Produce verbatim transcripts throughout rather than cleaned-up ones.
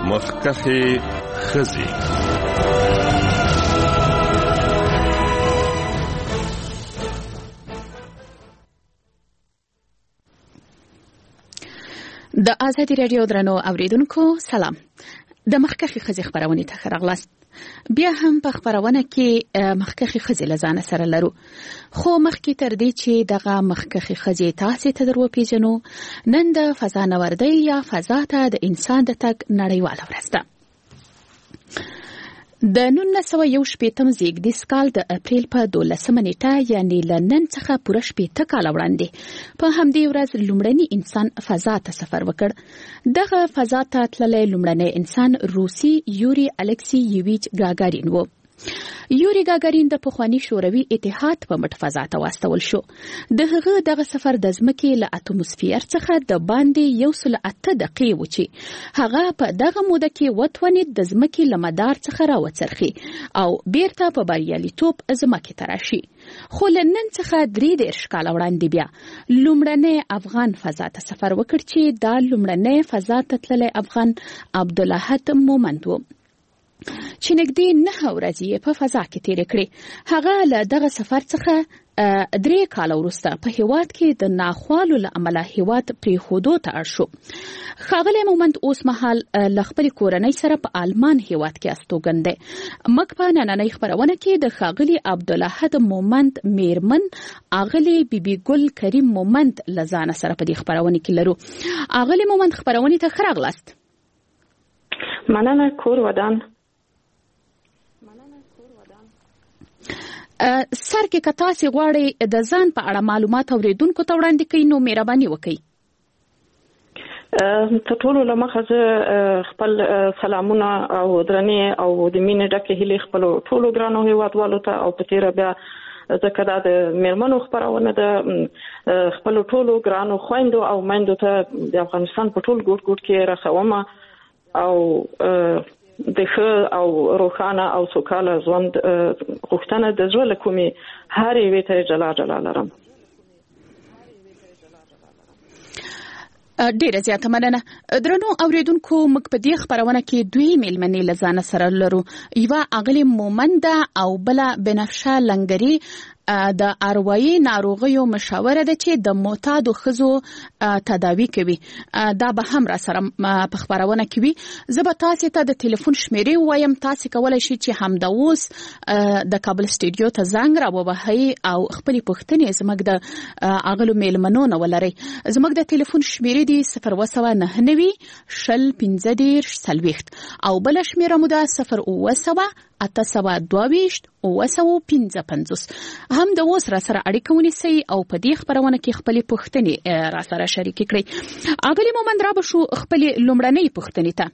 مخکخې ښځې. د آزادي راډیو درنو اوریدونکو سلام. د مخکخې ښځې خبرونه ته ښه راغلاست. بیا هم په خبرونه کې مخکخې ښځې له ځانه سره لرو، خو مخکې تر دې چې دغه مخکخې ښځې تاسې ته در وپېژنو، نن د فضا نوردۍ یا فضا ته د انسان د تګ نړیواله ورځ ده. د نولس سوه یو شپېتم زېږدیز کال د اپریل په دولسمه نېټه یعنې له نن څخه پوره شپېته کاله وړاندې په همدې ورځ لومړني انسان فضا ته سفر وکړ. دغه فضا ته تللی لومړنی انسان روسي یوري الکسییویچ ګاګارین و. یوري ګاګارین د پخواني شوروي اتحاد په مټ فضا ته واستول شو. د هغه دغه سفر د ځمکې له اتموسفیر څخه د باندې یو سل اته دقیقې و چې هغه په دغه موده کې وتوانید د ځمکې له مدار څخه راوڅرخي او بیرته په بریالیتوب ځمکې ته راشي. خو له نن څخه درې دېرش کاله وړاندې بیا لومړنی افغان فضا ته سفر وکړ چې دا لومړنی فضا ته تللی افغان عبدالاحد مومند و چې نږدې نهه ورځې په فضا کې تېرې کړې. هغه له دغه سفر څخه درې کاله وروسته په هېواد کې د ناخوالو له امله هېواد پرېښودو ته اړ شو. ښاغلی مومند اوس مهال له خپلې کورنۍ سره په آلمان هېواد کې استوګن دی. موږ په نننۍ خپرونه کې د ښاغلي عبدالاحد مومند میرمن اغلې بیبي ګل کریم مومند له ځانه سره په دې خپرونه کې لرو. اغلې مومند خپرونې ته ښه راغلاست. مننه. کور ودان. سر کې که تاسې غواړئ د ځان په اړه معلومات اوریدونکو ته وړاندې کړئ نو مهرباني وکړئ. تر ټولو له مخه زه خپل سلامونه او درنې او د مینې ډکې هیلې خپلو ټولو ګرانو هیوادوالو ته او په تېره بیا ځکه دا د میرمنو خپرونه ده خپلو ټولو ګرانو خویندو او میندو ته د افغانستان په ټول ګوټ ګوټ کې رسومه او د ښه او روښانه او سوکاله ژوند غوښتنه د زړه له کومې هر یوې ته جلا جلا لرم. ډیره زیاته مننه. درنو اوریدونکو، موږ په دې خبرونه کې دوی میلمنې له ځانه سره لرو. یوه اغلې مومنده او بله بنفشه لنګري د اروایي ناروغیو مشاوره ده چې د معتادو ښځو تداوي کوي. دا به هم را سره په خبرونه کې وي. زه به تاسې ته د ټلیفون شمیرې ووایم، تاسې کولی شئ چې همدا اوس د کابل سټوډیو ته زنګ را ووهئ او خپلې پوښتنې زموږ د اغلو میلمنو نه ولرئ. زموږ د ټلیفون شمیرې دي صفر اوه سوه نهه نوي شل پنځه دېرش څلوېښت او بله شمیره مو ده صفر اوه سوه اته سوه دوه ویشت اوه سوه پنځه پنځوس. هم د اوس را سره اړیکه ونیسئ او په دې خبرونه کې خپلې پوښتنې را سره شریکې کړئ. اغلې مومند را به شو خپلې لومړنۍ پوښتنې ته.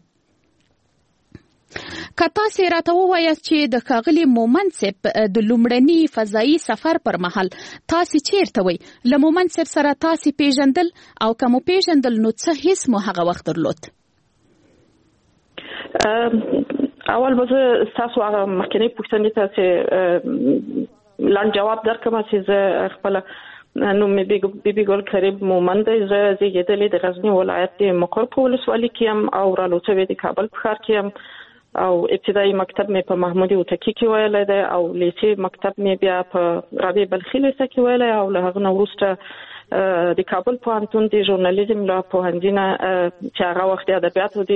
که تاسې راته ووایاست چې د ښاغلي مومند صاحب د لومړني فضایي سفر پر مهال تاسې چیرته وئ؟ له مومند صاحب سره تاسې پیژندل او که مو پیژندل نو څه حس مو هغه وخت درلود؟ اول به زه ستاسو هغه مخکنۍ پوښتنې ته چې لنډ جواب درکړم چې زه خپله نوم مې بیبي ګل کریم مومند دی. زه زیږېدلې د غزني ولایت د مقر په ولسوالۍ کې یم او رالوڅوې د کابل په ښار کې یم او ابتدایي مکتب مې په محمودي هوتکي کې ویلی دی او لیسې مکتب مې بیا په رابعه بلخي لیسه کې ویلی او له هغه نه وروسته د کابل پوهنتون د ژورنالیزم له پوهنځي نه چې هغه وخت د ادبیاتو د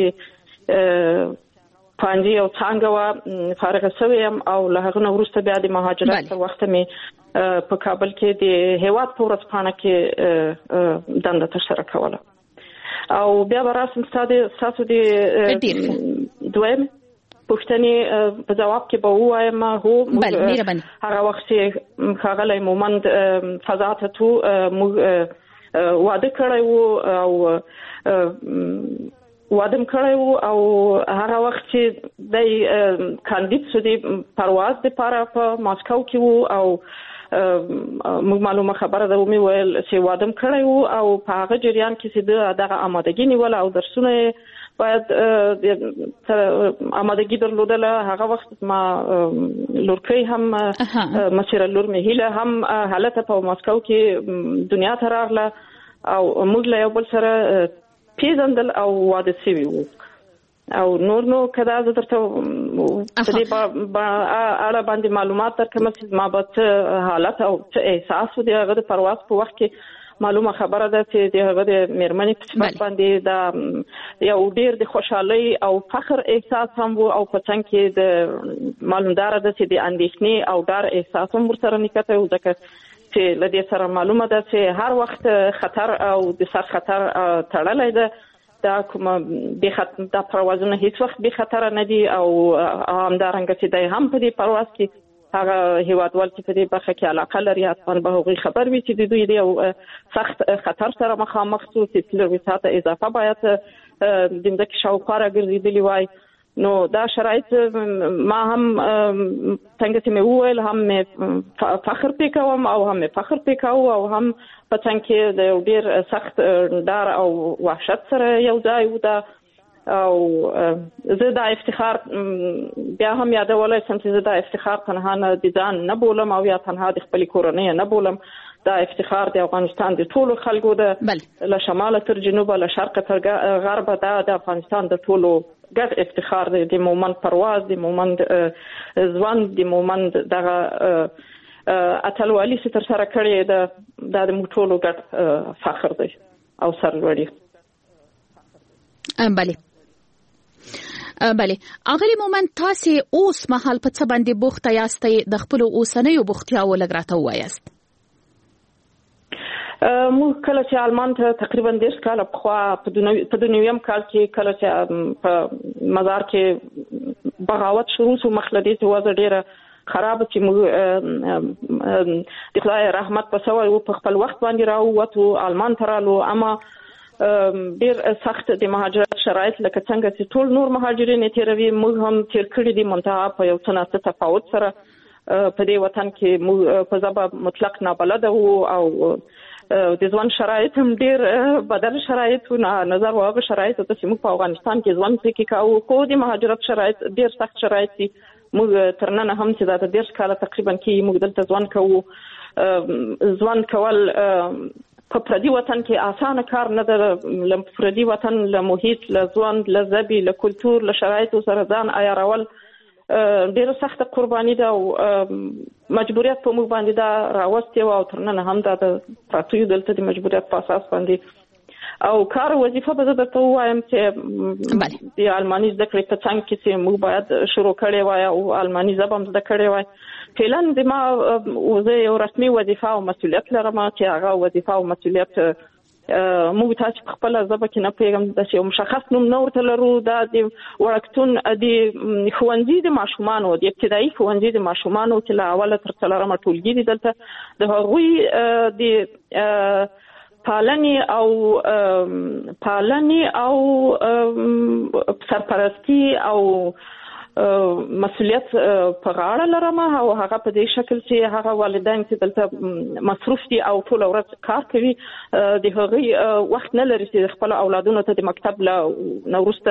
پوهنځي یو څانګه وه فارغه شوې یم او له هغه نه وروسته بیا د مهاجرت تر وخته مې په کابل کې د هیواد په ورځپاڼه کې دنده ترسره کوله. او بیا به راسم ستاسو د دویم پوښتنې په جواب کې به ووایم هو هغه وخت چې ښاغلی مومند فضا ته تو موږ واده کړی و او وادم کړی و او هغه وخت چې دی کاندید شو د پرواز دپاره په ماسکو کې و او موږ معلومه خبره ده ومې ویل چې وادم کړی و او په هغه جریان کې چې ده دغه آمادګي نیوله او درسونه باید آمادګي درلودله. هغه وخت ما لورکۍ هم مسیره لور مې هیله هم هلته په ماسکو کې دنیا ته راغله او موږ له یو بل سره پیژندل او واده شوي وو. او نور نو کدا زه درته په دې اړه باندې معلومات درکوم چې ما به څه حالت او څه احساس و د هغه د پرواز په وخت کې معلومه خبره ده چې د هغه د میرمنې په صفت باندې د یو ډېر د خوشحالۍ او فخر احساس هم و او په څنګ کې د معلومدار ده چې د اندېښنې او ډار احساس هم ورسره نښته و ځکه چې له دې سره معلومه ده چې هر وخت خطر او د سر خطر تړلی ده دا کومه به خطر د پروازونه هیڅ وخت به خطر نه دي او همدارنګه چې د هم په دې پرواز کې هغه هیوادوال چې په دې برخه کې علاقه لري اصلا به هغوی خبر وي چې د دوی د یو سخت خطر سره مخامخ شو چې څلور ساعته اضافه باید د ځمکې شاوخوا راګرځېدلي وای نو دا شرایط ما هم څنګه چې مې وویل هم مې فخر پې کوم او هم مې فخر پې کوم او هم په څنګ کې د یو ډېر سخت ډار او وحشت سره یو ځای و دا او زه دا افتخار بیا هم یادولی شم چې زه دا افتخار تنها نه د ځان نه بولم او یا تنها د خپلې کورنۍ نه بولم دا افتخار د افغانستان د ټولو خلکو ده له شماله تر جنوبه له شرقه تر غربه دا د افغانستان د ټولو ګډ افتخار دی د مومند پرواز د مومند ځوان د مومند دغه اتلوالي چې تر سره کړې ده دا د موږ ټولو ګډ فخر دی او سرلوړي. بله بله اغلی مومند تاسې اوس مهال په څه باندې بوخته یاستئ د خپلو اوسنیو بوختیاوو لږ راته ووایاست. موږ کله چې آلمان ته تقریبا دېرش کاله پخوا په دنیویم کال کې کله چې په مزار کې بغاوت شروع شو مخ له دې چې وضع ډېره خرابه چې موږ د خدای رحمت په سوی و په خپل وخت باندې راووتو آلمان ته رالو اما ډېر سخت د مهاجرت شرایط لکه څنګه چې ټول نور مهاجرین یې تېروي موږ هم تېر کړي دي منتها په یو څه ناڅه تفاوت سره په دې وطن کې موږ په ژبه مطلق نابلده وو او د ځوان شرایط هم ډېر بدل شرایط و نظر و هغه شرایط ته چې موږ په افغانستان کې ژوند پکې کوو خو د مهاجرت شرایط ډېر سخت شرایط دي موږ تر ننه هم چې دا د دېرش کاله تقریبا کې موږ دلته ژوند کوو ژوند کول په پردي وطن کې اسانه کار نه ده له پردي وطن له محیط له ژوند له ژبې له کلتور له شرایطو سره ځان عیارول ډېره سخته قرباني ده او مجبوریت په موږ باندې دا راوستې وه او تر ننه هم دا د پراتیو دلته د مجبوریت په اساس باندې او کار وظیفه به زه درته ووایم چې د آلماني زده کړې په څنګ کې چې موږ باید شروع کړې وای او آلماني ژبه هم زده کړې وای فعلا د ما زه یو رسمي وظیفه او مسؤلیت لرم چې هغه وظیفه او مسؤلیت موږ تاسو په خپل ژبه کې نه پیغام د یو مشخص نوم نه ورته لرو دا د وړکتون د ښوونځي د ماشومانو د ابتدایي ښوونځي د ماشومانو چې له اوله تر څلورمه ټولګي دي دلته د هغوی د پالنې او پالنې او سرپرستی او مسؤلیت په غاړه لرم او هغه په دې شکل چې هغه والدین چې دلته مصروف دي او ټول ورځ کار کوي د هغوی وخت نه لري چې خپل اولادونو ته د مکتب له نه وروسته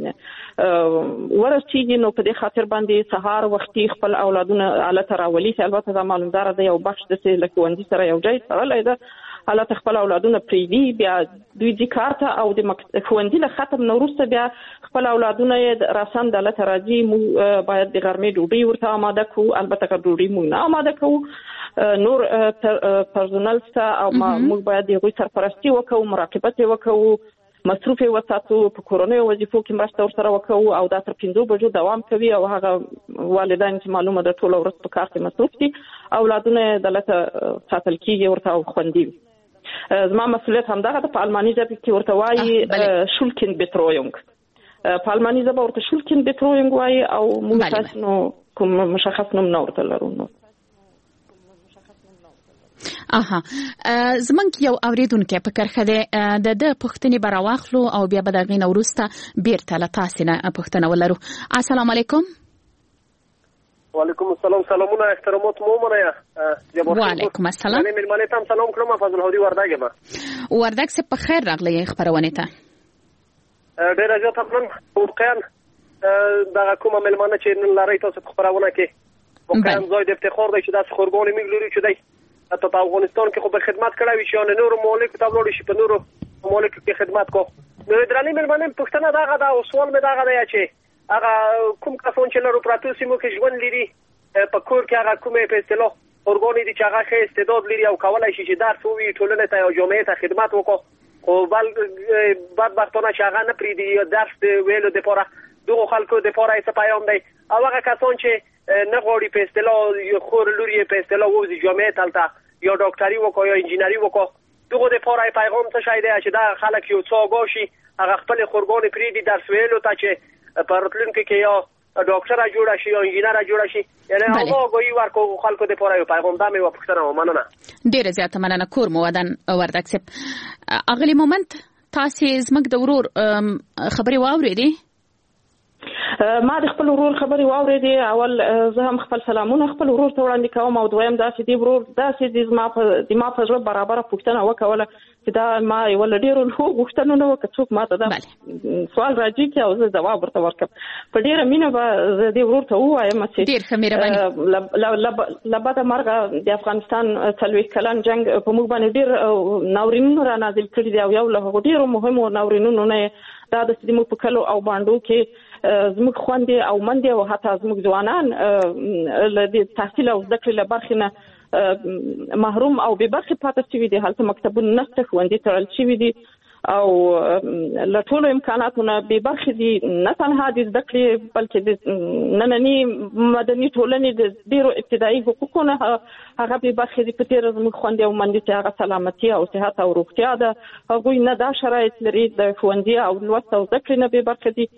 ورسیږي نو په دې خاطر باندې سهار وختي خپل اولادونه هلته راولي چې البته دا معلومداره ده یو بخش داسې له ښوونځي سره یو ځای تړلی ده حالت خپل اولادونه پریږدي بیا دوی ځي کار ته او د ښوونځي له ختم نه وروسته بیا خپل اولادونه یې راسن دلته راځي موږ باید د غرمې ډوډۍ ورته آماده کړو البته که ډوډۍ موږ نه آماده کوو نور پرسونل شته او موږ باید د هغوی سرپرستي وکړو مراقبت یې وکړو مصروف یې وساتو په کورنیو وظیفو کې مرسته ورسره وکړو او دا تر پنځو بجو دوام کوي او هغه والدین چې معلومه ده ټوله ورځ په کار کې مصروف دي اولادونه یې دلته ساتل کېږي ورته او خوندي وي زما مسؤلیت همدغه ده په آلماني ژبه کې ورته وایي شولکین بیتروینګ په آلماني ژبه ورته شولکین بیتروینګ وایي او موږ تاسو نو کوم مشخص نوم نه ورته لرو نو اها زمونږ یو اوریدونکی په کرخه ده د د پښتنې براواخلو او بیا به دغه نورسته بیرته له تاسو نه پښتنه ولرو. السلام علیکم. وعلیکم السلام سلامونه احترامات مو منه. وعلیکم السلام. من ملمانه تام سلام کړم فضل هودي وردګ ما. وردګ څه په خیر راغلی خبرونه ته. ډیر زیات هم واقعا دا کومه ملمانه چې نن لاري تاسو خبرونه کې واقعا زوی د افتخار دی چې دا خورګونی میګلوري چې دی ته په افغانستان کې خو به خدمت کړی وي چې نور مالک ته وړي شي په نورو مالک کې خدمت کو نو درنې مېلمانه پوښتنه دغه ده او سوال مې دغه دی چې هغه کوم کسان چې لرو پراتو سیمو کې ژوند لري په کور کې هغه کومې په اصطلاح ارګانې دي چې هغه ښه استعداد لري او کولای شي چې درس ووایي ټولنې ته او جامعې ته خدمت وکړي خو بل بدبختانه چې هغه نه پرېږدي درس د ویلو دپاره دغو خلکو دپاره یې څه پیام دی او هغه کسان چې نه غواړي په اصطلاح خور لور یې په اصطلاح ووځي جامعې ته هلته یا ډاکټري وکړي یا انجینري وکړي دغو دپاره یې پیغام څه شی دی چې دا خلک یو څه آګاه شي هغه خپلې خورګانې پرېږدي درس ویلو ته چې په راتلونکي کې یا ډاکټره جوړه شي یا انجینره جوړه شي یعنی هغه آګاهي ورکړو خلکو دپاره یو پیغام دا مې یوه پوښتنه وه. مننه ډېره زیاته مننه. کور مو ودان وردګ صاحب. اغلې مومند تاسې زموږ د ورور خبرې واورېدې؟ ما د خپل ورور خبرې واورېدې. اول زه هم خپل سلامونه خپل ورور ته وړاندې کوم او دویم داسې دی ورور داسې د زما په د ما په زړه برابره پوښتنه وکوله چې دا ما یو له ډېرو ښو غوښتنو نه وه که څوک ما ته دا سوال راجي کړي او زه ځواب ورته ورکړم. په ډېره مینه به زه دې ورور ته ووایم چې ډېر ښه مهرباني له بده مرګه د افغانستان څلوېښت کلن جنګ په موږ باندې ډېر ناورینونه را نازل کړي دي او یو له هغو ډېرو مهمو ناورینونو نه دا د زموږ په کلو او بانډو کې زموږ خویندې او میندې او حتی زموږ ځوانان له د تحصیل او زده کړې له برخې نه محروم او بې برخې پاتې شوي دي. هلته مکتبونه نشته، ښوونځي تړل شوي دي او له ټولو امکاناتو نه بې برخې دي. نه تنها د زده کړې بلکې د ننني مدني ټولنې د ډېرو ابتدایي حقوقو نه هغه بې برخې دي. په تېره زموږ خویندې او میندې چې هغه سلامتي او صحت او روغتیا ده هغوی نه دا شرایط لري د ښوونځي او لوست او زده کړې نه بې برخې دي.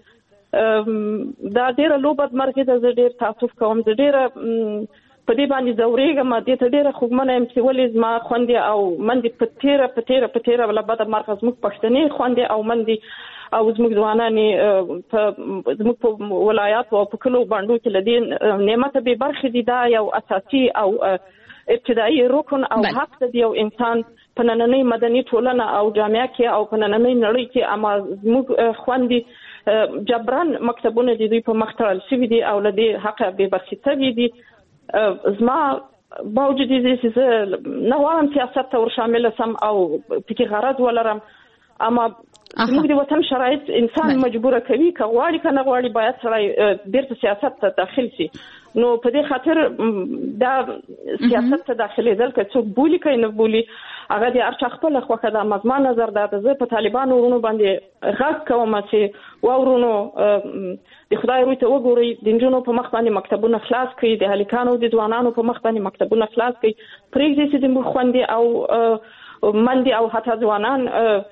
دا ډېره لو بدمرغي ده. زه ډېر تاسف کوم. زه ډېره په دې باندې ځورېږم. دې ته ډېره خوږمنه یم چې ولې زما خویندې او میندې په تېره په تېره په تېره له بده مرغه زموږ پښتنې خویندې او میندې او زموږ ځوانانې زموږ په ولایاتو او په کلو بانډو کې له دې نعمته بې برخې دي. دا یو اساسي او ابتدایي رکن او حق دی یو انسان په نننۍ مدني ټولنه او جامعه کې او په نننۍ نړۍ کې. اما زموږ خویندې جبران مکتبونه د دوی په مخ تړل شوي دي او له دې حقه بې برخې شوي دي. زما باوجود دې چې زه نه غواړم سیاست ته ور شامله سم او پکې غرض ولرم، اما زموږ د وطن شرایط انسان مجبوره کوي که غواړي که نه غواړي باید سړی بیرته سیاست ته داخل شي. نو په دې خاطر دا سیاست ته داخلېدل که څوک بولي که نه بولي هغه د هر چا خپله خوښه ده. اما زما نظر دا ده زه په طالبانو ورونو باندې غږ کوم چې واورونو د خدای روی ته وګورئ، د نجونو په مخ باندې مکتبونه خلاص کړئ، د هلکانو د ځوانانو په مخ باندې مکتبونه خلاص کړئ. پرېږدئ چې زموږ خویندې او میندې او حتی ځوانان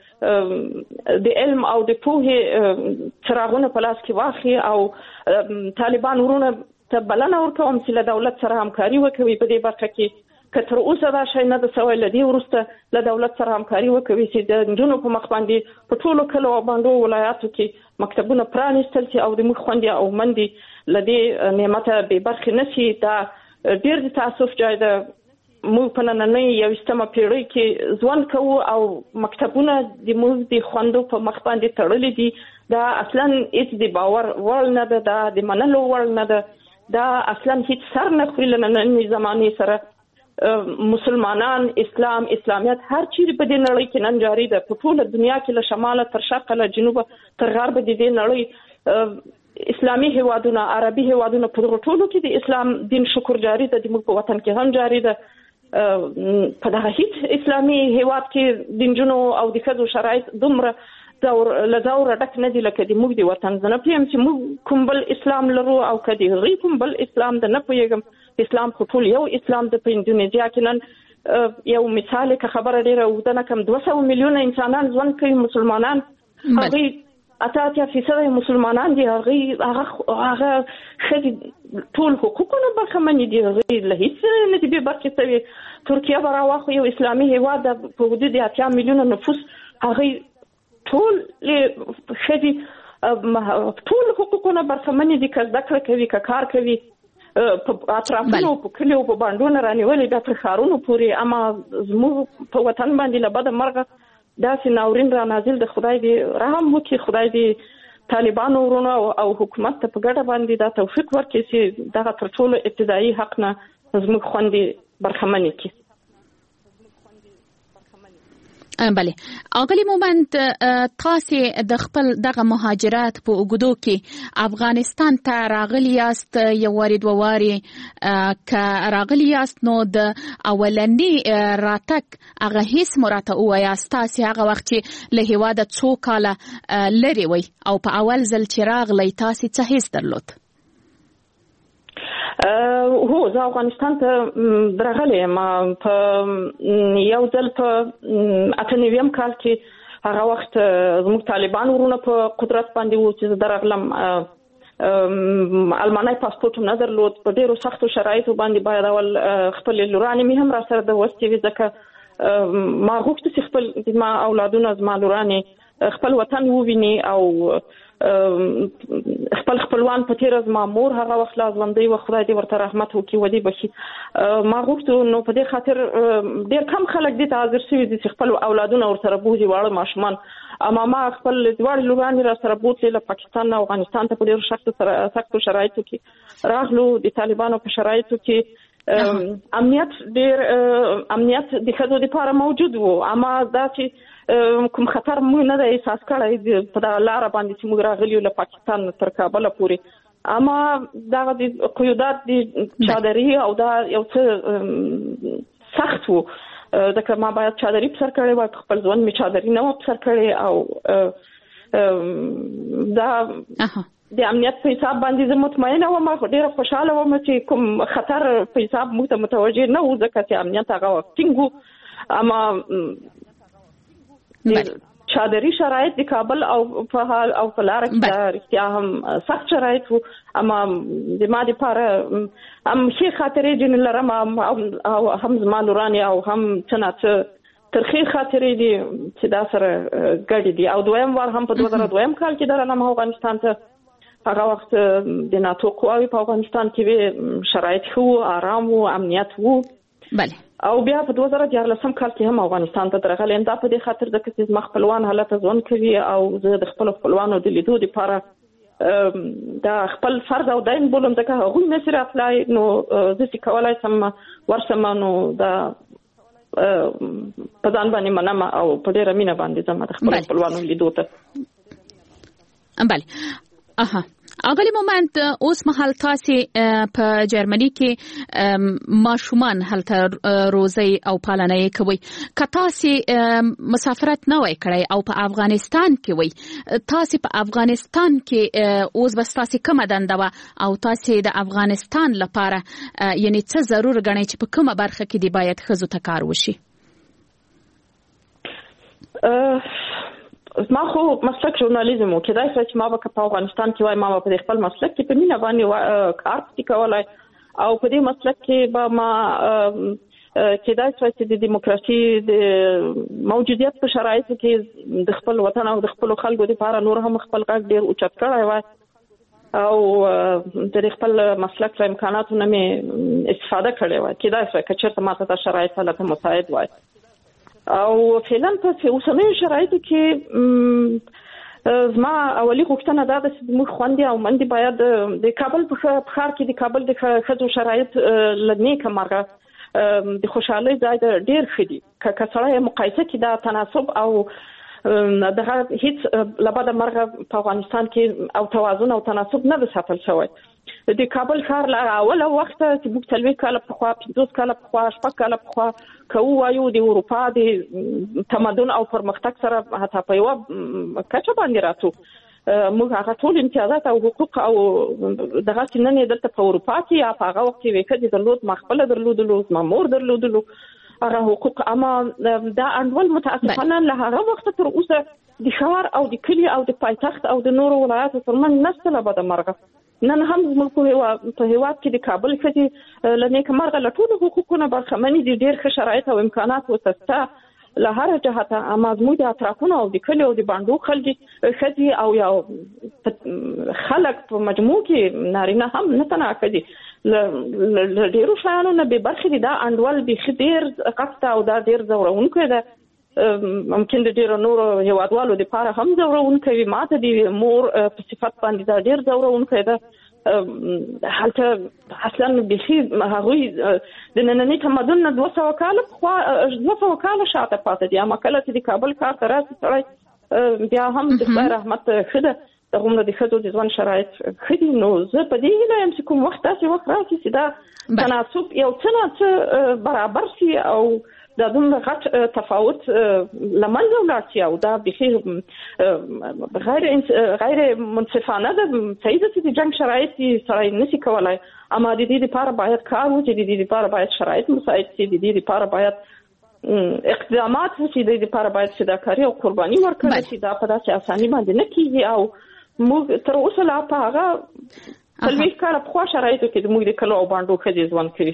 د علم او د پوهې څراغونه په لاس کې واخلي او طالبان ورونه ته بلنه ورکوم چې له دولت سره همکاري وکوي په دې برخه کې. که تر اوسه دا شی نه ده سوی له دې وروسته له دولت سره همکاري وکوي چې د نجونو په مخ باندې په ټولو کلو او بانډو ولایاتو کې مکتبونه پرانیستل شي او د موږ خویندې او میندې له دې نعمته بې برخې نه شي. دا ډېر د تاسف جای ده. موږ په نننۍ یویشتمه پیړۍ کې ژوند کوو او مکتبونه د موږ د خویندو په مخ باندې تړلي دي. دا اصلا هیڅ د باور وړ نه ده، دا د منلو وړ نه ده، دا اصلا هیڅ سر نه خوري له نننۍ زمانې سره. مسلمانان، اسلام، اسلامیت هر چیرې په دې نړۍ کې نن جاری ده. په ټوله دنیا کې له شماله تر شرقه له جنوبه تر غربه د دې نړۍ اسلامي هیوادونه، عربي هیوادونه په دغه ټولو کې د اسلام دین شکر جاری ده. د موږ په وطن کې هم جاری ده. په دغه هیڅ اسلامي هیواد کې د نجونو او د ښځو شرایط دومره له ځوره ډک نه دي لکه د موږ د وطن. زه نه پوهېږم چې موږ کوم بل اسلام لرو او که د هغوی کوم بل اسلام ده، نه پوهېږم. اسلام خو ټول یو اسلام ده. په اندونیزیا کې نن یو مثال که خبره ډېره اوږده نه کړم دوه سوه میلیونه انسانان ژوند کوي مسلمانان. هغوی اته اتیا فیصده مسلمانان دي. هغوی هغه هغه ښځې ټول حقوقونه برخمنې دي. هغوی له هېڅ نه دي بې برخې شوې. ترکیه به راواخلو یو اسلامي هیواد ده په حدود د اتیا میلیونه نفوس. هغوی ټول ښځې ټول حقوقونه برخمنې دي. که زده کړه کوي، که کار کوي، په اطرافونو په کلیو په بانډونه رانیولې بیا تر ښارونو پورې. اما زموږ په وطن باندې له بده مرغه داسې ناورین را نازل د خدای دې رحم وکړي. خدای دې طالبانو ورونو او حکومت ته په ګډه باندې دا توفیق ورکړي چې دغه تر ټولو ابتدایي حق نه زموږ خویندې برخمنې کړي. بله اغلی مومند تاسو د خپل دغه مهاجرت په اوګدو کې افغانستان ته راغلی یاست یو واری دوه واری ک راغلی یاست نو د اولنی راتک هغه هیڅ مراته وایاست تاسو هغه وخت له هیواده څو کاله لري وي او په اول ځل چې راغلی تاسو څه هیڅ درلود؟ هو زه افغانستان ته درغلی ما په یو ځل په اته نویم کال کې هغه وخت زموږ طالبان ورونه په قدرت باندې وو چې درغلم المانای پاسپورت هم نه درلود په ډیرو سختو شرایطو باندې باید اول خپل لورانې مې هم را سره د وستې وي ځکه ما غوښته چې خپل ما اولادونه زما لورانې خپل وطن وویني او خپل خپلوان په تیر از ما مور هغه وخت لا ژوندۍ و خدای دې ورته رحمت وکړي ودی بخي ما غوښتو نو په دې خاطر ډېر کم خلک دې ته حاضر شوي دي چې خپل اولادونه ورسره بوځي واړه ماشومان اما ما خپل دواړه لورانې را سره بوتلې له پاکستان او افغانستان ته په ډېرو سختو سختو شرایطو کې راغلو د طالبانو په شرایطو کې امنیت ډېر امنیت د ښځو لپاره موجود و اما دا چې کوم خطر مو نه دی احساس کړی په دا لار باندې چې موږ راغلیو له پاکستان تر کابل پورې اما دا د قیودات د چادري او دا یو څه سخت وو ځکه ما باید چادري په سر کړی وای خپل ځوان می چادري نه و په سر کړی او دا د امنیت په حساب باندې زه مطمئنه وم ډېره خوشاله وم چې کوم خطر په حساب موږ ته متوجه نه و ځکه چې امنیت هغه ټینګ اما چادري شرایط د کابل او په حال او په لار کې رښتیا هم سخت شرایط وو اما د ما لپاره هم ښې خاطرې جن لرم او هم زما لورانې او هم څه نه څه ترخې خاطرې دي چې دا سره ګډې دي او دویم وار هم په دوه زره دویم کال کې درغلم افغانستان ته هغه وخت د ناتو قواوې په افغانستان کې شرایط ښه وو آرام وو امنیت وو بله او بیا په دوه زره دیارلسم کال کې هم افغانستان ته درغلم دا په دې خاطر ځکه چې زما خپلوان هلته ژوند کوي او زه د خپل خپلوانو د لیدو لپاره دا خپل فرض او دین بولم ځکه هغوی نه سره اپلای نو زه چې کولای سم ورسم نو دا په ځان باندې منم او په ډېره مینه باندې زما د خپل خپلوانو لیدو ته بله اها اغلی مومند اوس مهال تاسو په جرمني کې ماشومان هلته روزي او پالنه کوي که تاسو مسافرت نه وای کړی او په افغانستان کې وای تاسو په افغانستان کې اوس بس تاسو کومه دنده و او تاسو د افغانستان لپاره یعنی څه ضرور غنئ چې په کومه برخه کې دی باید ښځو ته کار وشي؟ ما خو مسلک ژورنالیزم و کېدای شي چې ما به په افغانستان کې وای ما به په خپل مسلک کې په مینه باندې کار وکولای او په دې مسلک کې به ما کېدای شي چې د دیموکراسي د موجودیت په شرایطو کې د خپل وطن او د خپل خلکو لپاره نور هم خپل غږ ډېر اوچت کړی وای او د خپل مسلک له امکاناتو نه مې استفاده کړې وای کېدای شي چې چېرته ماته دا شرایط هلته مساعد وای او فعلا په اوسنیو شرایطو کې زما اولي غوښتنه دا ده چې موږ خوندې او مندې باید د کابل په ښار کې د کابل د ښځو شرایط له نیکه مرغه د خوشحالۍ ځای ډېر ښه دي که سړی مقایسه کړي دا تناسب او دغه هیڅ له بده مرغه په افغانستان کې او توازن او تناسب نه ده ساتل شوی د کابل ښار له اوله وخته چې موږ څلوېښت کاله پخوا پنځوس کاله پخوا شپږ کاله پخوا که ووایو د اروپا د تمدن او پرمختګ سره حتی په یوه کچه باندې راتو موږ هغه ټول امتیازات او حقوق او دغه چې نن یې دلته په اروپا کې یا په هغه وخت کې یوې ښځې درلود ما خپله درلودلو زما مور درلودلو هغه حقوق اما دا انډول متاسفانه له هغه وخته تر اوسه د ښار او د کلي او د پایتخت او د نورو ولایاتو ترمنځ نشته له بده مرغه نن هم زموږ په هېواد کې د کابل ښځې له نیکه مرغه له ټولو حقوقونه برخمنې دي ډېر ښه شرایط او امکانات ورته شته له هره جهته اما زموږ د اطرافونو او د کلي او د بانډو ښځې او یا خلک په مجموع کې نارینه هم نه تنها ښځې له ډېرو شیانو نه بې برخې دي دا انډول بیخي ډېر غټ او دا ډېر ځورونکی ده ممکن د ډېرو نورو هېوادوالو دپاره هم ځورونکی وي ما ته د مور په صفت باندې دا ډېر ځورونکی ده حالته اصلا بخي هغوی د نننی تمدن نه دوه سوه کاله خو دوه سوه کاله شاته پاتې دي. اما کله چې د کابل کار ته راځي سړی بیا هم د خدای رحمت ښه ده د غومره د ښځو د ژوند شرایط ښه دي. نو زه په دې هیله یم چې کوم وخت داسې وخت راشي چې دا تناسب یو څه نه څه برابر شي او دا دومره غټ تفاوت له منځه ولاړ شي او دا بخي غیر غیر منصفانه ده. صحیح ده چې د جنګ شرایط سړی نشي کولی، اما د دې لپاره باید کار وشي، د دې لپاره باید شرایط مساعد شي، د دې لپاره باید اقدامات وشي، د دې لپاره باید فداکاري او قرباني ورکړل شي. دا په داسې اساني باندې نه کیږي او موږ تر اوسه لا په هغه څلوېښت کاله پخوا شرایطو کې موږ د کلو او بانډو ښځې ژوند کوي.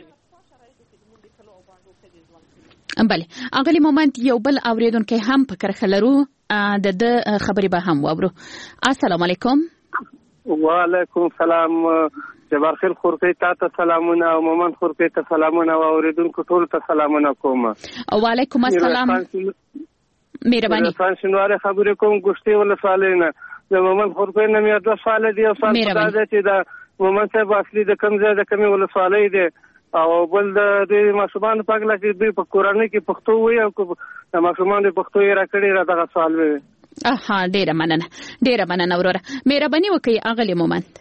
بله اغلی مومند یو بل اوریدونکي هم په کرخه لرو، د د خبرې به هم واورو. السلام علیکم. وعلیکم السلام. جبار خیر خورپې تا ته سلامونه او مومند خورپې ته سلامونه او اوریدونکو ټول ته سلامونه کوم. وعلیکم السلام. مهرباني. افغان شنواره خبرې کوم ګشتي ولسوالۍ نه. د مومند خورپې نه مې دوه سوال دي او سوال دا دی چې د مومند صاحب اصلي د کوم ځای د کومې ولسوالۍ دی او بل د دې ماشومان په اړه چې دوی په کورنۍ کې پښتو وایي او د ماشومان د پښتو یې راکړي را دغه سوال وي. اها ډیره مننه ډیره مننه وروره. مهرباني وکړئ اغلی مومند.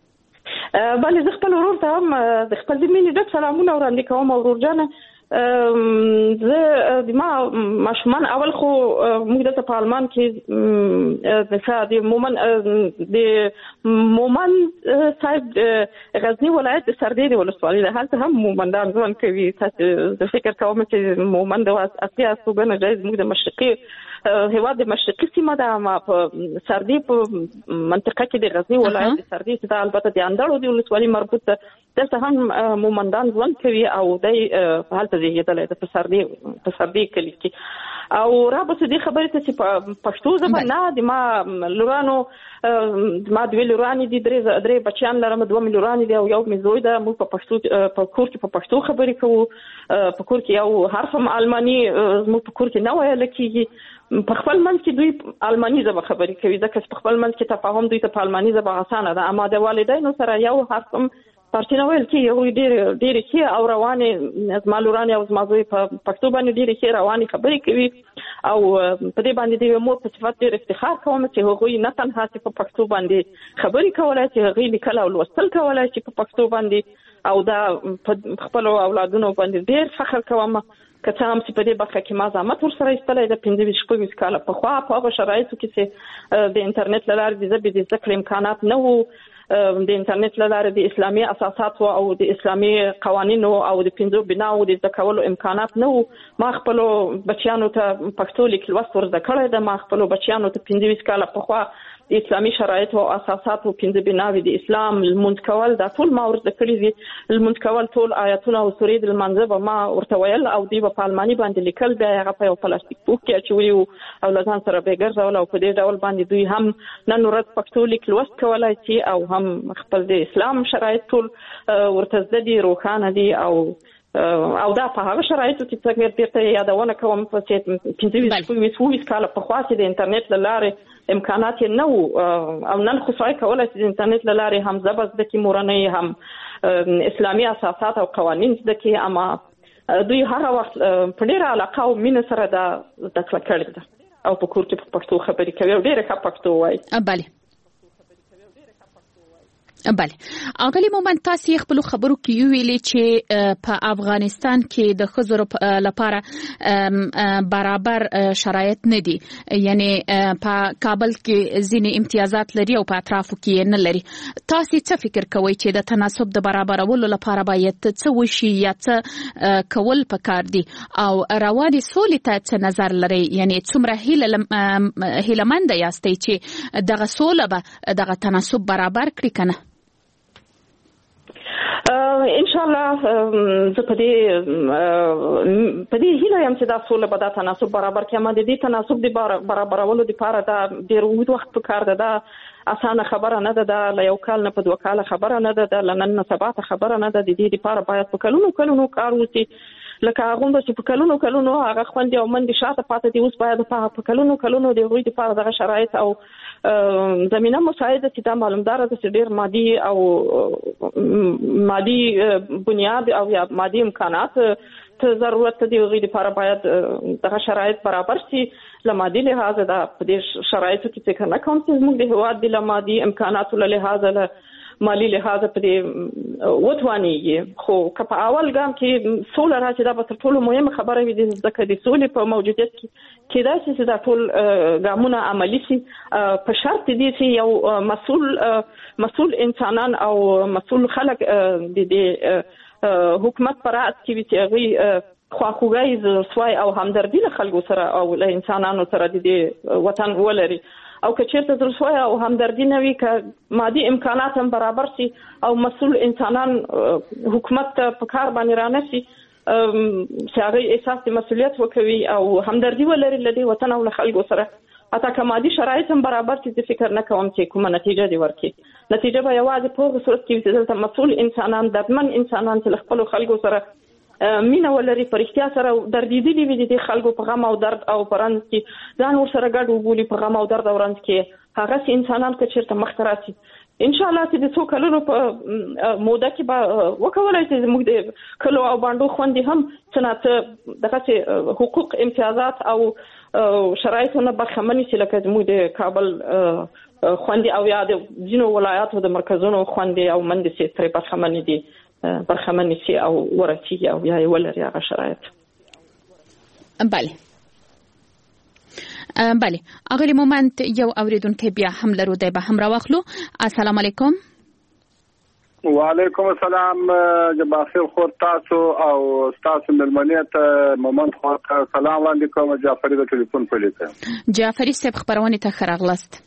بله زه خپل ورور ته هم د خپل د مینې ډک سلامونه وړاندې کوم. ورور جانه زه د ما ماشومان اول خو موږ دلته په آلمان کې د مومن د مومن صاحب غزنی ولایت د سردې د ولسوالۍ ده، هلته هم مومندان ژوند کوي. تاسو زه فکر کوم چې مومند اصلي استوګنه ځای زموږ د مشرقي هیواد د مشرقي سیمه ده، اما په سردې په منطقه کې د غزنی ولایت د سردې چې دا البته د اندړو د ولسوالۍ مربوط ده، دلته هم مومندان ژوند کوي او دی هلته زیږېدلی ده په سردې په سردې کلي کې. او را به دې خبرې ته چې په پښتو ژبه نه د ما لورانو ما دوی لورانې دي، درې درې بچیان لرم، دوه مې لورانې دي او یو مې زوی ده. موږ په پښتو په کور کې په پښتو خبرې کوو. په کور کې یو حرف هم آلماني زموږ په کور کې نه ویل کېږي. په خپل منځ کې دوی آلماني ژبه خبرې کوي ځکه چې په خپل منځ کې تفاهم دوی ته په آلماني ژبه اسانه ده، اما د والدینو سره یو حرف هم پارچې نه ویل کېږي. هغوی ډېرې ډېرې ښې او روانې زما لورانې او زما زوی په پښتو باندې ډېرې ښې روانې خبرې کوي او په دې باندې د یوې مور په صفت ډېر افتخار کوم چې هغوی نه تنها چې په پښتو باندې خبرې کولی چې هغوی لیکل او لوستل کولی چې په پښتو باندې، او دا په خپلو اولادونو باندې ډېر فخر کوم. که څه هم چې په دې برخه کې ما زحمت ورسره ایستلی ده پنځه ویشت شپږ ویشت کاله پخوا په هغو شرایطو کې چې د انټرنیټ له لارې د ژبې د زده کړې امکانات نه وو، د انټرنیټ له لارې د اسلامي اساساتو او د اسلامي قوانینو او د پنځو بناو د زده کولو امکانات نه وو. ما خپلو بچیانو ته پښتو لیک لوست ور زده کړی ده. ما خپلو بچیانو ته پنځه ویشت کاله پخوا د اسلامي شرایطو او اساساتو پنځه بناوې د اسلام لمونځ کول دا ټول ما ور زده کړي دي. لمونځ کول ټول آیتونه او سورې د لمانځه به ما ورته ویل او دوی به په آلماني باندې لیکل، بیا یې هغه په یو پلاستیک پوښ کې اچولي وو او له ځان سره به یې ګرځول او په دې ډول باندې دوی هم نن ورځ پښتو لیک لوست کولی شي او هم خپل د اسلام شرایط ټول ورته زده دي، روښانه دي او او دا په هغه شرایطو کې څنګه بیرته یادونه کوم چې پنځه ویشت شپږ ویشت اووه ویشت کاله پخوا چې د انټرنیټ له لارې امکانات یې نه وو او نن خو سړی کولی چې د انټرنیټ له لارې هم ژبه زده کړي مورنۍ، هم اسلامي اساسات او قوانین زده کړي، اما دوی هغه وخت په ډېره علاقه او مینه سره دا زده کړه کړې ده او په کور کې په پښتو خبرې کوي او ډېره ښه پښتو وایي. بله بله اغلی مومند تاسو خپل خبرو کې ویلي چې په افغانستان کې د ښځو لپاره برابر شرایط نه دي، یعنی په کابل کې ځینې امتیازات لري او په اطرافو کې نه لري. تاسو څه فکر کوئ چې د تناسب د برابرولو لپاره باید څه وشي یا څه کول پکار دي او روانې سولې ته څه نظر لري؟ یعنی څومره هیلهمنده یاستئ چې دغه سوله به دغه تناسب برابر کړي که نه؟ ان شاء الله زه په دې په دې هیله یم چې دا سوله به دا تناسب برابر کړي. اما د دې تناسب د برابرولو لپاره دا ډېر اوږد وخت پکار ده. دا اسانه خبره نه ده، دا له یو کال نه په دوه کاله خبره نه ده، دا له نن نه سبا ته خبره نه ده. د دې لپاره باید په کلونو کلونو کار وشي لکه هغه چې په کلونو کلونو هغه خوندې او منډي شاته پاتې دي اوس باید په کلونو کلونو د غوي لپاره دغه شرایط او زمينه مساعده چې دا معلومدار ده چې ډېر مادي او مادي بنیاد او یا مادي امکانات ته ضرورت دی غوي لپاره باید دغه شرایط برابر شي لمادي لحاظ دا په دې شرایطو کې څنګه نه کوم چې موږ د هواد د لمادي امکاناتو له لحاظ له مالی لحاظ په دې وټوانیږي خو که په اول ګام کې سوله راځي دا به ټول مهمه خبره وي د ځکه د سولې په موجودیت کې کېدای شي چې دا ټول ګامونه عملی شي په شرط دي چې یو مسؤل مسؤل انسانان او مسؤل خلک د دې حکومت پر اساس کې چې هغه خواخوږي زړسوي او همدردي له خلکو سره او له انسانانو سره د دې وطن ولري او که چیرته زړسوي او همدردي نه وي که مادي امکانات هم برابر شي او مسؤل انسانان حکومت ته په کار باندې رانه شي چې هغه احساس د مسؤلیت وکوي او همدردي ولري له دې وطن او له خلکو سره اته که مادي شرایط هم برابر شي د فکر نه کوم چې کومه نتیجه دی ورکړي نتیجه به یوازې په صورت کې چې دلته مسؤل انسانان دردمن انسانان چې خپل خلکو سره مینه ولري پرختیا سره دردیدلی وي د خلکو په غم او درد او پرند کې ځان ور سره ګډ وبولي په غم او درد او رنځ کې هغه سي انسانان که چیرته مختراسي ان شاء الله چې د څو کلونو په موده کې به وکولای چې موږ د کلو او باندې خوندې هم څنګه دغه حقوق امتیازات او شرایطونه برخمنې چې لکه موږ د کابل خوندې او یا د ځینو ولایاتو د مرکزونو خوندې او منډې سي تر برخمنې دي برخمنې سي او ورتي او یا ولري هغه شرایط بله بله اغلی مومنت یو اوریدونکو بیا هم لرو دی به هم راوخلو السلام علیکم وعلیکم السلام جبافر خور تاسو او تاسو ملمنیت مومنت خور سلام وړاندې کوم جعفری د ټلیفون په لیکه جعفری صاحب خبرونه ته خراغلست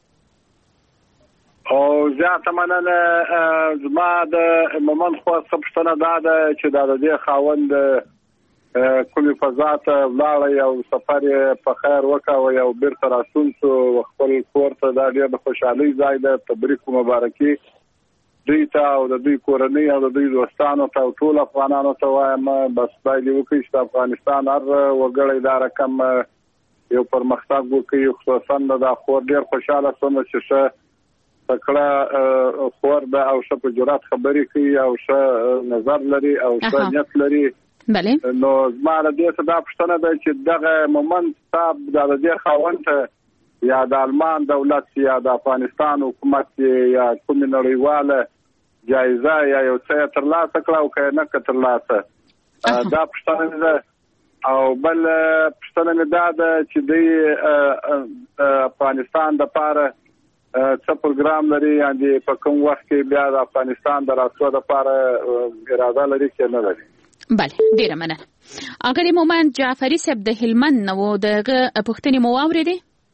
او زیاته مننه زما د مومنت خور څه دا ده چې دا د خاوند کومې فضا ته ولاړ او سفر په خیر وکاو او بیرته راستون شو خپل کور ته دا ډېر د خوشحالۍ ځای ده تبریک مبارکي دوی ته او د دوی کورنۍ او د دوی دوستانو ته ټول افغانانو ته وایم بس خدای دې وکړي چې افغانستان هر وګړی دا رقم یو پرمختګ وکړي خصوصا دا خور ډېر خوشاله شوم چې ښه تکړه خور ده او ښه په جرأت خبرې کوي او ښه نظر لري او ښه نیت لري بله نو زما د دې څه دا پوښتنه ده چې دغه مومنت صاحب د دې خاوند ته یا د آلمان دولت یا د افغانستان حکومت یا کوم نړیواله جایزه یا یو څه ترلاسه کړه او که نه ترلاسه دا پوښتنه ده او بل پوښتنه مې دا ده چې د افغانستان دپاره څه پروګرام لري یعنې په کوم وخت کې بیا د افغانستان د راتلو دپاره اراده لري چې نه لري بله ډیره مننه اغلی مومن جعفری صاحب د هلمند نو دغه پوښتنې مو واورېدې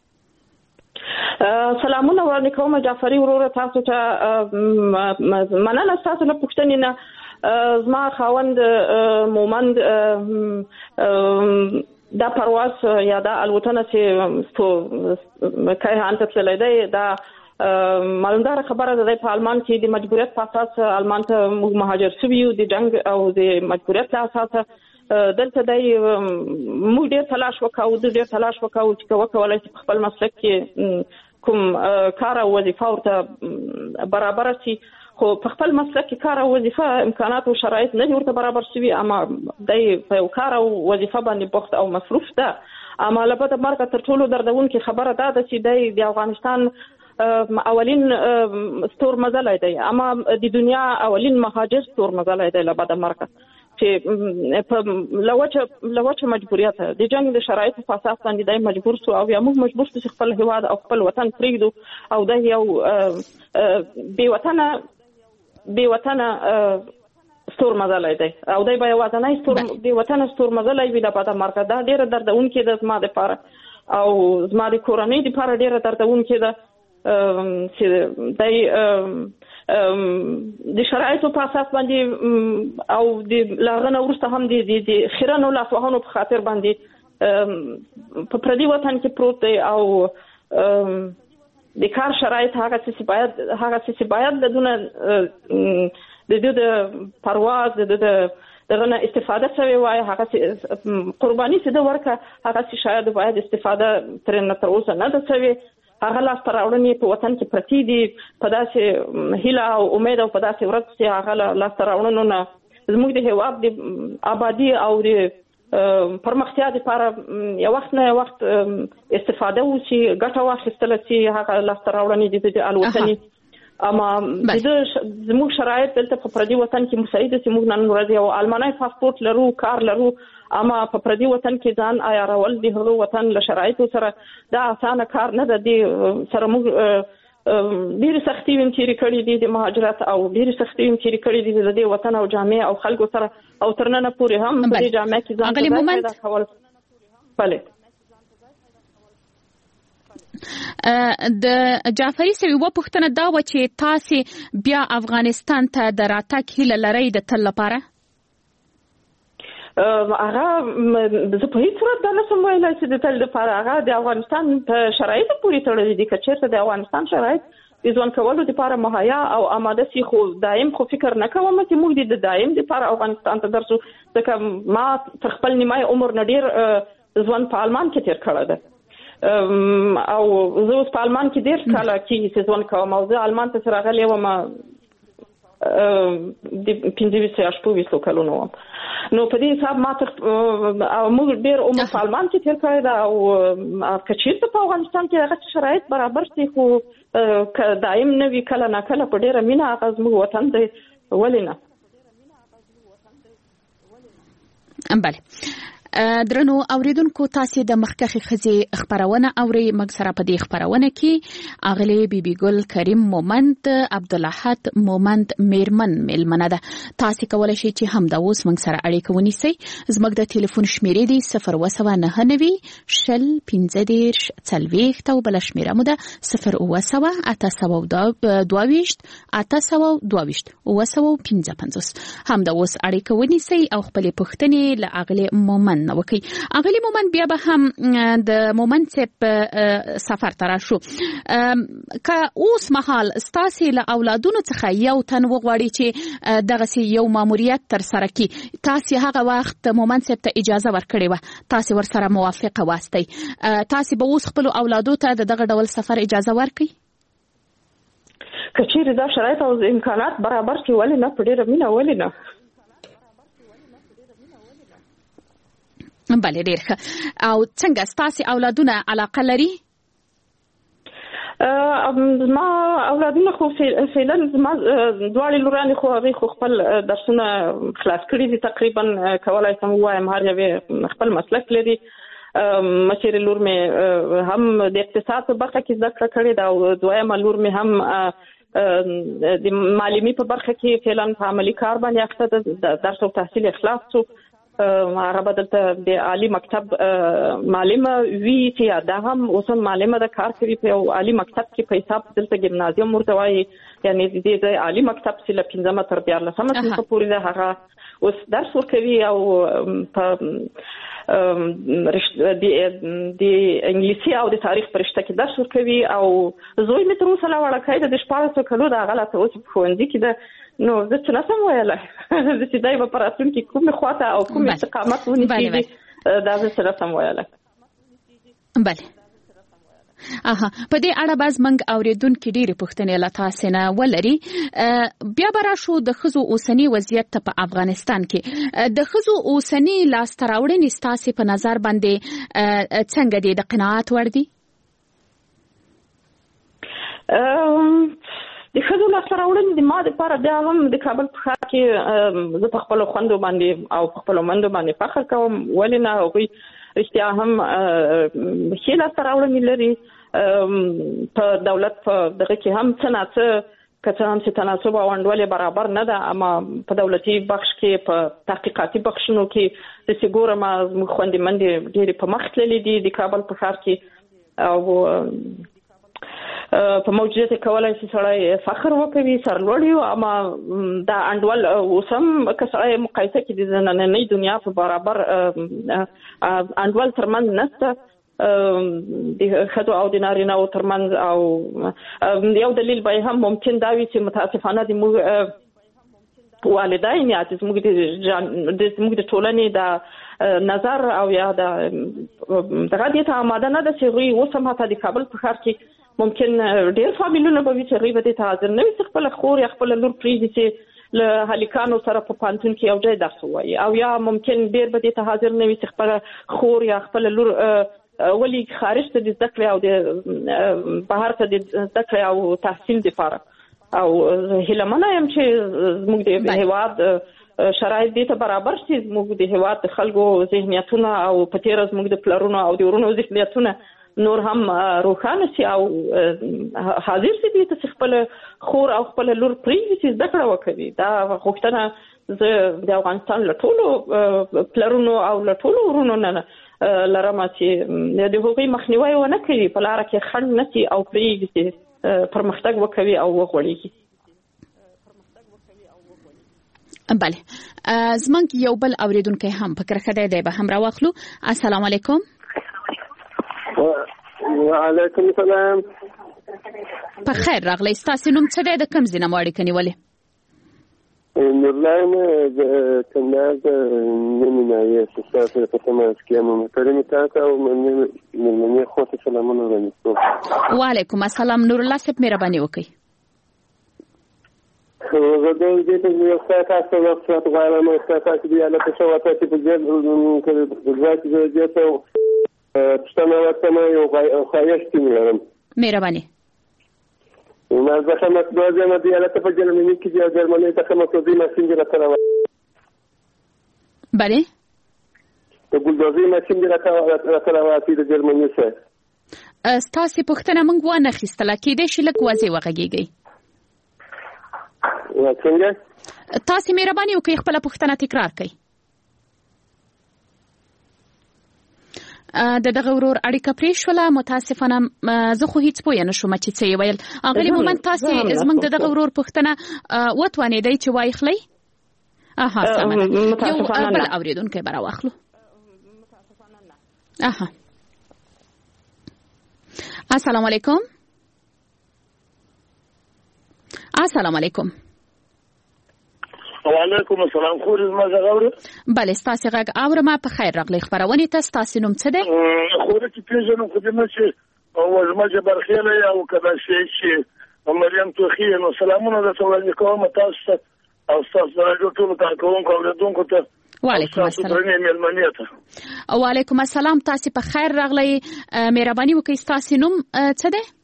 سلامونه وړاندې کوم جعفری وروره تاسو ته مننه تاسو له پوښتنې نه زما خاوند مومند دا پرواز یا دا الوتنه چې کایهان ته تللی دی دا معلومدار خبره ده په آلمان کې د مجبوریت په اساس آلمان ته موږ مهاجر شوي یو د جنگ او د مجبوریت له اساسه دلته دی موږ ډېر تلاش وکړو د ډېر تلاش وکړو چې وکولای شي په خپل مسلک کې کوم کار او وظیفه ورته برابر شي خو په خپل مسلک کې کار او وظیفه امکانات او شرایط نه ورته برابر شوي اما دی په یو کار او وظیفه باندې بوخت او مصروف ده اما له بده مرګه تر ټولو دردونکې خبره ده چې دی د افغانستان اولین ستور مزلای دی اما د دنیا اولین مهاجر ستور مزلای دی له بعد مرګ چې په لوچه لوچه مجبوریت د جنگ د شرایطو په اساس باندې دی مجبور شو او یا موږ مجبور شو چې خپل هواد او خپل وطن پرېږدو او د یو بې وطنه بې وطنه ستور مزلای دی او دی به یوازینی ستور بې وطنه ستور مزلای وي له بعد مرګ دا ډېره دردونکې ده زما دپاره او زما د کورنۍ دپاره ډېره دردونکې ده چې دای د شرایطو په اساس باندې او د لاغنه ورسته هم د د خیرانو لاسوهانو په خاطر باندې په پردي وطن کې پروت دی او د کار شرایط هغه چې باید هغه چې باید دونه د د پرواز د د دغه نه استفاده شوی وای هغه قرباني چې د ورکه هغه چې شاید باید استفاده تر نه تر اوسه نه ده شوی هغه لاس تر راوړنې په وطن کې پرتی دي په داسې هیله او امید او په داسې ورځ چې هغه لاس تر راوړنو نه زموږ د هیواد د آبادی او د پرمختیا لپاره یو وخت نه وخت استفاده وشي ګټه واخیستل چې هغه لاس تر راوړنې د الوتنې اما د زموږ شرایط دلته په پردي وطن کې مساعد چې موږ نن ورځ یو المانای پاسپورت لرو کار لرو اما په پردي وطن کې ځان عیارول د هغو وطن له شرایطو سره دا اسانه کار نه ده د سره موږ ډېر سختي ویم چې کړي دي د مهاجرت او ډېر سختي ویم چې کړي دي د دې وطن او جامع او خلکو سره او ترنه پورې هم په دې جامع کې ځان پیدا کول بله د جعفري سوي و پښتنه دا و چې تاسو بیا افغانستان ته د راتګ هیله لرئ د تل لپاره هغه زه په هیڅ صورت دا نشم ویلی چې د تل لپاره هغه د افغانستان په شرایطو پورې تړلي دي که چېرته د افغانستان شرایط د ژوند کولو دپاره مهیا او آماده سي خو دایم خو فکر نه کوم چې موږ د دایم دپاره افغانستان ته درځو ځکه ما تر خپل نیمای عمر نه ډېر ژوند په آلمان کې تېر کړی ده او زه اوس په آلمان کې ډېر کاله کېږي چې ژوند کوم او زه آلمان ته چې راغلی وم د پنځه ویشت یا شپږ ویشتو کلونو وم نو په دې حساب ما تر موږ ډېر عمر په آلمان کې تېر کړی ده او که چېرته په افغانستان کې هغه شرایط برابر شي خو که دایم نه وي کله ناکله په ډېره مینه هغه زموږ وطن دی ولې نه بله درنو اوریدونکو تاسو د مخکخي خزي خبرونه اوري مګسره په دې خبرونه کې اغلی بیبي ګل کریم مومند عبدالحد مومند میرمن ملمنه ده تاسو کولای شئ چې هم د اوس مګسره اړیکه ونیسئ زموږ د ټلیفون شمیرې دی صفر وسوه نه نوي شل پنځه دیرش څلوېښت او بل شمیره مو ده صفر وسوه اته سوه دوه ویشت اته سوه دوه ویشت وسوه پنځه پنځوس هم د اوس اړیکه ونیسئ او خپل پوښتنې له اغلی مومند نو وکي اغلی مومن بیا به هم د مومن سپ سفر تر شو که اوس مهال ستاسو له اولادونو څخه یو تن وغواړي چې دغه سي یو ماموریت تر سره کی تاسو هغه وخت مومن سپ ته اجازه ورکړي و تاسو ور سره موافقه واستئ تاسو به اوس خپل اولادو ته دغه ډول سفر اجازه ورکړي کچېر دا شرایط او امکانات برابر کی ولې نه پډېر مینه ولې نه بله ډیر ښه او څنګه ستاسو اولادونه علاقه لري ما اولادونه خو فعلا ما دواړي لورانې خو هغه خو خپل درسونه خلاص کړي دي تقریبا کولای شم وایم هر یو خپل مسلک لري مشر لور مې هم د اقتصاد په برخه کې زده کړه کړې ده او دویمه لور مې هم د معلمي په برخه کې فعلا په عملي کار باندې اخته ده درس او تحصیل اخلاص شو هغه بدلته د عالی مکتب معلمه وی چې دا هم اوس معلمه د کار کوي په عالی مکتب کې په حساب دلته ګمنازیوم ورته وایي یعنی د دې عالی مکتب چې له پنځمه تر دیارلسمه صنف پورې ده هغه اوس درس ورکوي او په د انګلیسي او د تاریخ په رشته کې درس ورکوي او زوی مې تر اوسه لا وړکۍ د شپاړسو کلو د هغه لا ته اوس په ښوونځي کې ده نو زه څه نسم ویلی زه چې دی به په راتلونکي کومې خواته او کوم استقامت ونیسي دا زه څه نسم ویلی بله اها په دې اړه باز منګ اوریدونکو ډېرې پوښتنې له تاسو نه ولري بیا به راشو د ښځو اوسنی وضعیت ته په افغانستان کې د ښځو اوسنی لاسته راوړنې ستاسو په نظر باندې څنګه دي د قناعت وړ دي د ښځو لاسته راوړنې د ما دپاره بیا هم د کابل په ښار کې زه په خپلو خویندو باندې او په خپلو میندو باندې فخر کوم ولې نه هغوی رښتیا هم ښې لاسته راوړنې لري په دولت په دغه کې هم څه نه څه که څه هم چې تناسب او انډولې برابر نه ده اما په دولتي بخش کې په تحقیقاتي بخشونو کې داسې ګورم زموږ خویندې مندې ډېرې په مخ تللې دي د کابل په ښار کې او په موجودیت کولای شي سړی فخر وکوي سرلوړي اما دا انډول اوس هم که سړی مقایسه کړي د نننۍ دنیا په برابر انډول ترمنځ نشته د ښځو او د نارینه‌و ترمنځ او یو دلیل به هم ممکن دا وي چې متاسفانه د موږ والدین یا زموږ د زموږ د ټولنې د نظر او یا د دغه د آماده نه د سوي وسم هته د کابل په ښار کې ممکن ډېر فامیلونه به وي چې غیبه د حاضر نه وي خپل خور یا خپل لور پریږدي چې له هلیکانو سره په پانتون کې یو ځای درس وایي او یا ممکن ډېر به د حاضر نه وي چې خپل خور یا خپل لور ولی خارج ته د ذکر او د بهر ته د ذکر او تحصیل لپاره او هلمنه يم چې موږ د هیواد شرایط دې ته برابر شي موږ د هیواد خلکو ذهنیتونه او پتیر از موږ د پلرونو او د ورونو ذهنیتونه نور هم روښانه شي او حاضر شي دې ته خپل خور او خپل لور پریږدي چې ذکر وکړي دا غوښتنه زه د افغانستان له ټولو پلرونو او له ټولو ورونو نه لرم چې د هغوی مخنیوي ونه کوي په لار کې خنډ نه شي او پریږدي پرمختګ وکوي او وغوړيږي. بله زمونږ یو بل اوریدونکو هم فکر خدای دی به هم راوخلو. السلام علیکم. وعلیکم السلام. په خیر راغلی. تاسو نوم څه دی د کوم ځای نه مو اړیکه نیولې؟ نورلاین د کندهار نومینه یې تاسو په کومه کې مو محترم تاسو او مننه خو ته سلامونه وړاندې. وعلیکم السلام. نور الله صاحب مهرباني وکړئ. زه د دې په یو څه تاسو وخت غواړم چې تاسو دې له څه وته چې په دې کې ځای دې ته پښتنه وته یو خواهش کوم. مهرباني. ما زه هم د ځمه دی له په جرمني کې د جرمني ته کومه څه ماشين دی راځي. بله د ګلدوزي ماشين دی راځي د جرمني څخه. تاسو پوښتنه موږ و نه خستله کېدې شي لکه وځي وغږیږي. څنګه؟ تاسو مهرباني وکړئ خپل پوښتنه تکرار کړئ. د دغه ورور اړیکه پرې شوله متاسفانه زه خو هیڅ پوه نه شوم چې څه یې ویل. اغلي مومن تاسو زمونږ د دغه ورور پوښتنه وتوانېدی چې وایي خلی؟ اها سمه. یو بل اوریدونکی به راواخلو. اها السلام علیکم. السلام علیکم. وعلیکم السلام. خو زما غوړ. بله ستاسو غږ اورم. په خیر راغلی. خبرونه تاسو تاسو نوم څه دی؟ خو چې پیژنم خو دې نه چې او زما جبر خیاله او کدا شي چې مریم توخی نو سلامونه د ټولنې کوم تاسو او تاسو راځو ټول تا کوم کوم ته. وعلیکم السلام. وعلیکم السلام. تاسو په خیر راغلی. مهرباني وکړئ تاسو نوم څه دی؟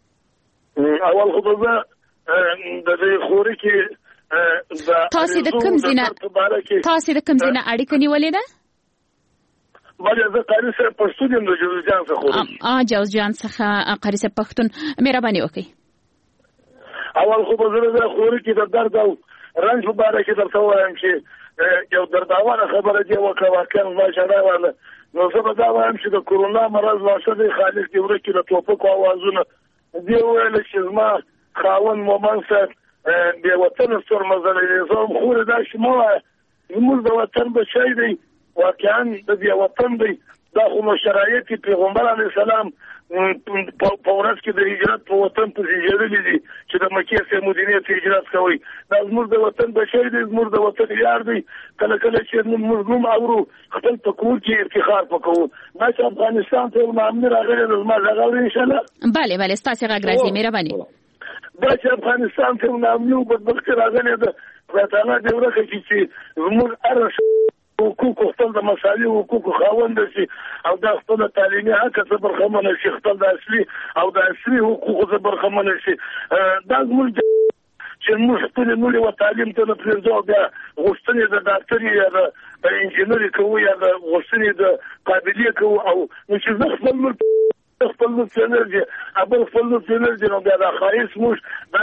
اول خو به د دې خوري کې تاسو د کوم ځای نه تاسو د کوم ځای نه اړیکه نیولې ده؟ بله زه قاری صاحب پښتون یم د جوزجان څخه. اه جوزجان څخه قاری صاحب پښتون. مهرباني وکړئ. اول خو به زه د خوري کې د درد او رنج په اړه کې درته وایم چې یو درداوانه خبره دی وکړه واقعا ماشاءالله ولا نو زه به دا وایم چې د کورونا مرض واشه د خالق دی ورکې د ټوپکو اوازونه دی ویل چې ما خاون مومن صاحب د وطن سر مزلې زوم خور دا شمو موږ د وطن بچی دی واقعا د دې وطن دی دا خو شرایط پیغمبر علی السلام په ورځ کې د هجرت په وطن په هجرت دي چې د مکه څخه مدینه ته هجرت کوي دا موږ د وطن بچی دی موږ د وطن یار دی کله کله چې موږ نوم اورو خپل په کور کې افتخار وکړو ما چې افغانستان ته مامور راغلی نو ما راغلی ان شاء الله. بله بله ستاسو غږ راځي. مهرباني. دا چې افغانستان ته نامنو بدبخت راغلی ده پرتانه دی ورکه چې موږ ارش حقوق خپل د مسالې حقوق خاوند شي او د خپل تعلیمي حق څخه برخمنه شي خپل د اصلي او د اصلي حقوق څخه برخمنه شي دا موږ چې موږ خپل نوري و تعلیم ته نه پرېږدو بیا غوښتنې د ډاکټري یا د انجینري کوو یا د غوښتنې د قابلیت کوو او نو چې زه خپل خپل نو انرژي ابل خپل نو انرژي نو بیا د خایس موږ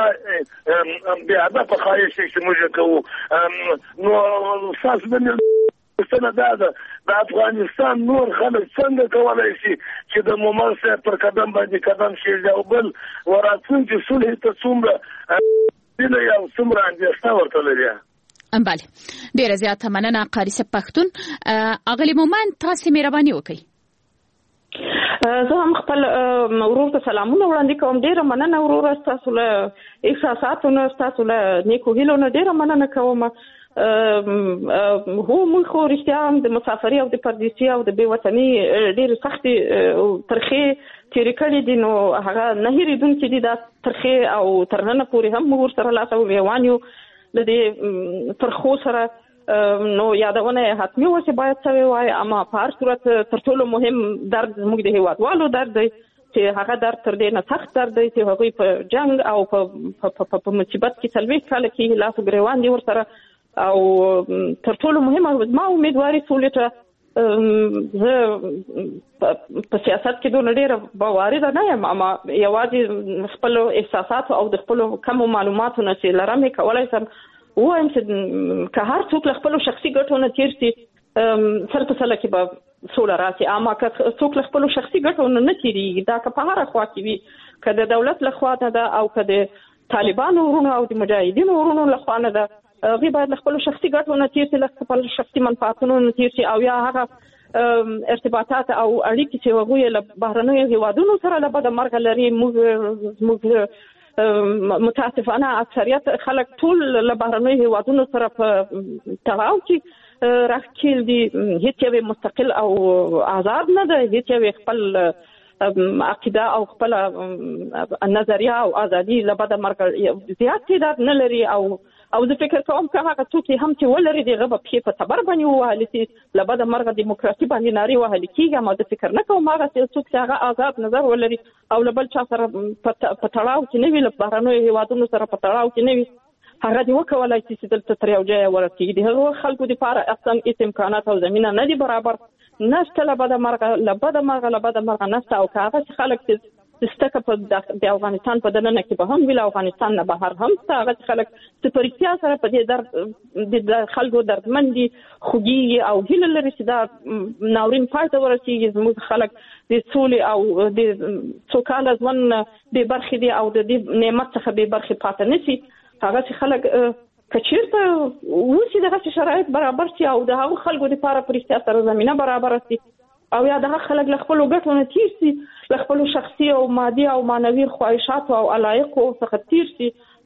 دا بیا د په خایس چې موږ کوو نو اساس د څنګه دا د افغانستان نور خلک څنګه کولای شي چې د مومن سره پر قدم باندې قدم شي او بل وراتون چې صلح ته څومره دله یو څومره اندېښنه ورته لري. بله ډیره زیاته مننه قاری صاحب پښتون. اغلی مومن تاسو مهرباني وکړئ. زه هم خپل ورور ته سلامونه وړاندې کوم. ډیره مننه ورور، تاسو له احساساتو نه، تاسو له نیکو هیلو نه ډیره مننه کوم. هو موږ خو رښتیا هم د مسافرۍ او د پردیسي او د بېوطنۍ ډېرې سختې ترخې تېرې کړې دي، نو هغه نه هېرېدونکي دي دا ترخې، او تر ننه پورې هم موږ ورسره لاس او ګرېوان یو د دې ترخو سره. نو یادونه حتمي وه چې باید څه ووایي، اما په هر صورت تر ټولو مهم درد زموږ د هېوادوالو درد دی، چې هغه درد تر دې نه سخت درد دی چې هغوی په جنګ او په مصیبت کې څلوېښت کاله کې لاس و ګرېوان دي ورسره. او تر ټولو مهمه ما امیدواري سولې ته زه په سیاست کې دونه ډېره باوري نه یم، اما یوازې خپلو احساساتو او د خپلو کمو معلوماتو نه چې لرم یې کولی شم ووایم چې که هر څوک له خپلو شخصي ګټو نه تېر شي سل په سله کې به سوله راشي، اما که څوک له خپلو شخصي ګټو نه نه تېرېږي، دا که په هره خوا کې وي، که د دولت له خوا نه ده او که د طالبانو ورونو او د مجاهدینو ورونو له خوا نه ده، هغوی باید له خپلو شخصي ګټو نه تېر شي، له خپل شخصي منفعتونو نه تېر شي، او یا هغه ارتباطات او اړیکې چې هغوی له بهرنیو هېوادونو سره له بده مرګه لري. موږ زموږ متاسفانه اکثریت خلک ټول له بهرنیو هېوادونو سره په تړاو کې راښکېل دي، هېڅ یو مستقل او آزاد نه ده، هېڅ یو خپل عقیده او خپل نظریه او ازادي له بده مرګه زیات تعداد نه لري. او او زه فکر کوم که هغه څوک هم چې ولري د هغه به پښې په تبر باندې ووهلې چې له بده مرګه دیموکراسي باندې نارې وهلې کېږي، اما زه فکر نه کوم هغه څوک چې هغه آزاد نظر ولري او له بل چا سره په تړاو کې نه وي، له بهرنیو هېوادونو سره په تړاو کې نه وي، هغه دې وکولی شي چې دلته تر یو ځایه ورسېږي. د هغو خلکو دپاره اصلا هېڅ امکانات او زمینه نه دي برابر، نشته له بده مرګه له بده مرګه له بده مرګه نشته. او که هغه چې خلک چې ستکه په د افغانستان په دننه کې به هم وي، له افغانستان نه بهر هم شته، هغه چې خلک چې په رښتیا سره په دې درد د خلکو دردمند دي، خوږېږي او هیله لري چې دا ناورین پای ته ورسېږي، زموږ خلک د سولې او د سوکاله ژوند بې برخې دي او د دې نعمت څخه بې برخې پاتې نه شي. هغه چې خلک که چېرته اوسي دغسې شرایط برابر شي او د هغو خلکو دپاره په رښتیا سره زمینه برابره شي، او یا دغه خلک له خپلو ګټو نه تېر شي، له خپلو شخصي او مادي او معنوي خواهشاتو او علایقو څخه تېر شي،